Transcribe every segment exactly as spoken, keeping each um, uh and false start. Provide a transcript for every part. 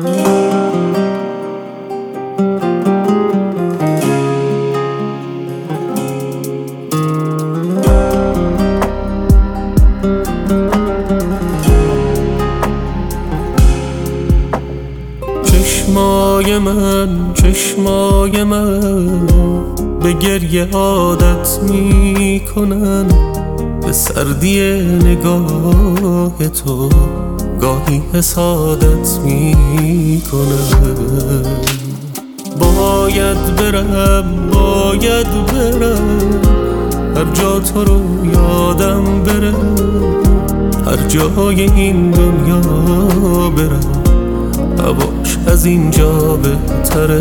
چشمای من چشمای من به گریه عادت می کنن، به سردی نگاه تو گاهی حسادت می کنن. باید برم باید برم هر جا تو رو یادم بره، هر جای این دنیا برم هواش از اینجا بهتره.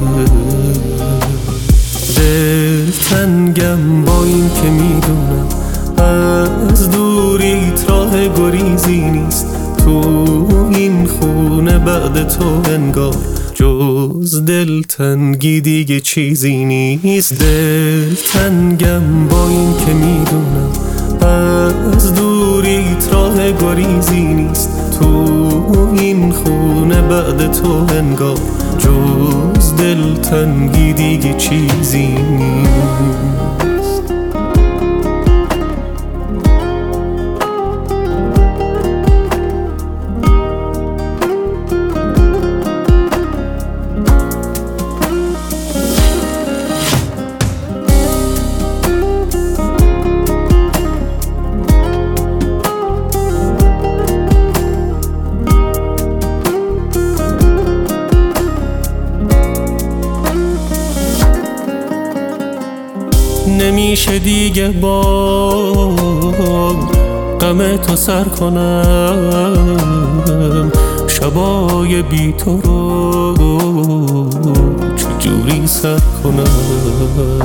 دلتنگم با این که میدونم از دوریت راه گریزی نیست، تو این خونه بعد تو انگار جز دلتنگی دیگه چیزی نیست. دلتنگم با این که میدونم از دوریت راه گریزی نیست، تو این خونه بعد تو انگار جز دلتنگی دیگه چیزی نیست. نمیشه دیگه با غم تو سر کنم، شبای بی تو رو چجوری سر کنم.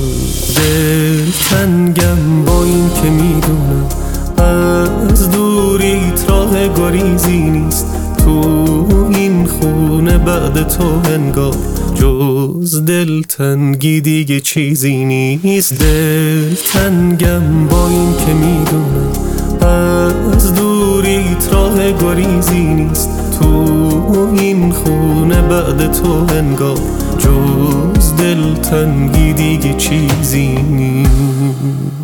دلتنگم با این که میدونم از دوریت راه گریزی نیست، تو این خونه بعد تو انگار جز دلتنگی دیگه چیزی نیست. دلتنگم با این که میدونم از دوریت راه گریزی نیست، تو این خونه بعد تو انگار جز دلتنگی دیگه چیزی نیست.